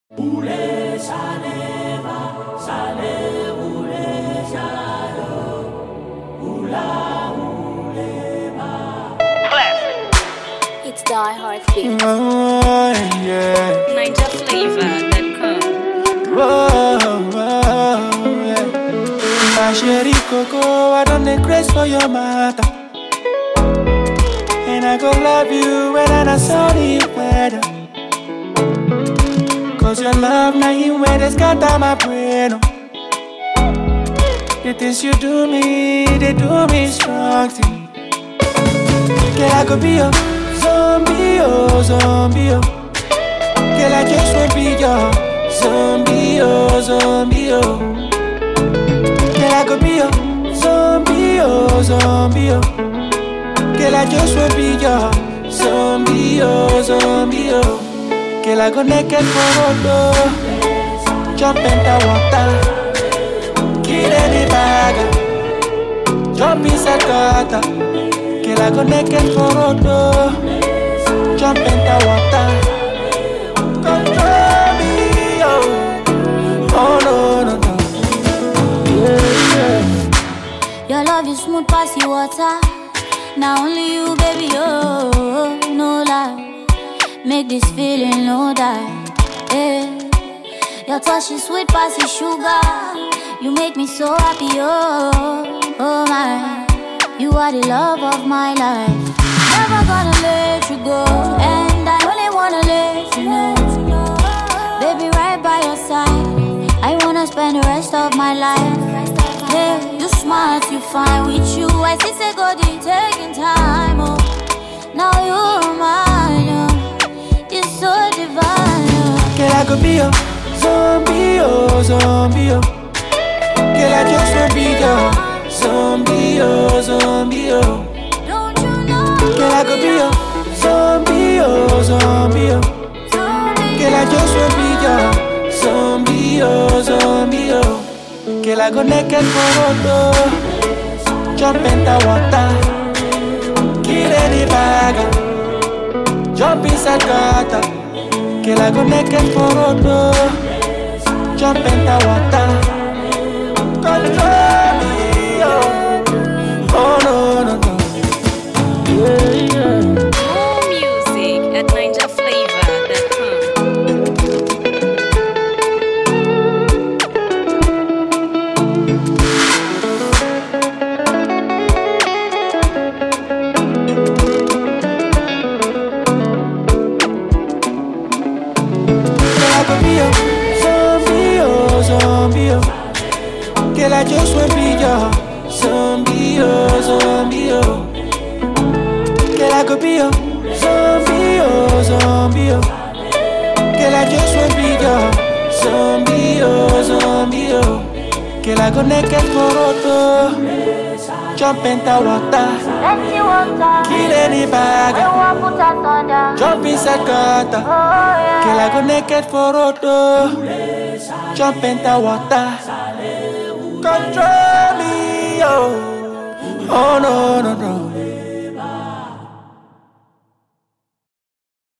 It's Die Hard Beat. Oh, yeah. NigerFlavor.com. Yeah. My sherry coco, I don't need grace for your matter. And I go love you when I not sunny weather. Cause your love now you when they scatter my brain. Oh. The things you do me, they do me strong thing. Girl, I could be your zombie, oh, zombie, oh. Girl, I just wanna be your zombie, oh, zombie, oh. Girl, I could be your zombie, oh, zombie, oh. Girl, I just wanna be your zombie, oh, zombie, oh. Girl, I go naked for road, oh. Jump in the water, kill any bagger. Jump inside gutter. Girl, I go naked for road, oh. Jump in the water, control me, oh. Oh no, no, no. Yeah. Your love is smooth past the water. Now only you, baby, oh, no lie. Make this feeling no die. Yeah. Your touch is sweet past the sugar. You make me so happy, oh, oh my. You are the love of my life. Never gonna let you go, and I only wanna let you know, baby, right by your side. I wanna spend the rest of my life. Yeah, you smart, you fine. With you, I see say God, you taking time. Oh, now you're mine. Oh, it's so divine. Oh. Girl, I could be your zombie, oh, zombie, oh. Girl, I just wanna be your zombie, oh, zombie, oh. Don't you know? Girl, I could be your zombie, oh, zombie, oh. Girl, I just wanna be your zombie, oh, zombie, oh. Girl, I go naked for road, oh. Jump in the water, kill any bagger. Jump inside gutter. Girl, I go naked for road, oh. Jump in the water, control me, oh. Oh no, no, no. Yeah, yeah. More music at NigerFlavor.com. Girl, I could be your zombie, oh, zombie, oh. Girl, I just wanna be your zombie, oh, zombie, oh. Girl, I could be your zombie, oh, zombie, oh. Girl, I just wanna be your zombie, oh, zombie, oh. Girl, I go naked for road, oh. Jump in the water, Let's see water. kill any I bagger. want put us under. Jump inside gutter. Oh yeah. Girl, I go naked for road, oh. Jump in the water, control me, oh. Oh no, no, no.